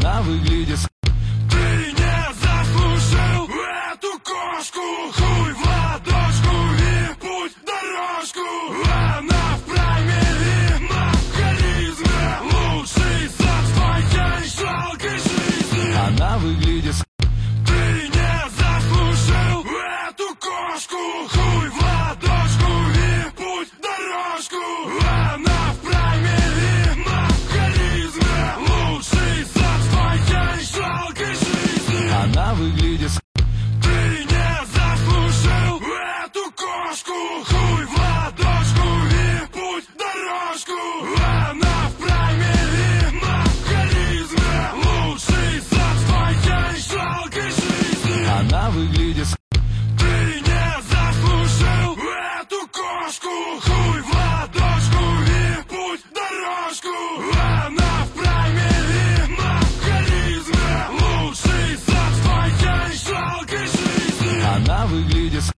Она выглядит. Ты не заслужил эту кошку. Хуй в ладошку и путь дорожку. Она в прайме и на харизме. Лучший секс твоей жалкой жизни. Она выглядит. Ты не заслужил эту кошку. Хуй в ладошку и путь дорожку. Она в прайме и на харизме. Лучший секс твоей жалкой жизни. Она выглядит. Ты не заслужил эту кошку. Хуй в ладошку и путь дорожку. Она в прайме и на харизме. Лучший секс твоей жалкой жизни. Она выглядит. Ты не заслужил эту кошку. Хуй в ладошку и путь дорожку. Она в прайме и на харизме. Лучший секс твоей жалкой жизни. Она выглядит.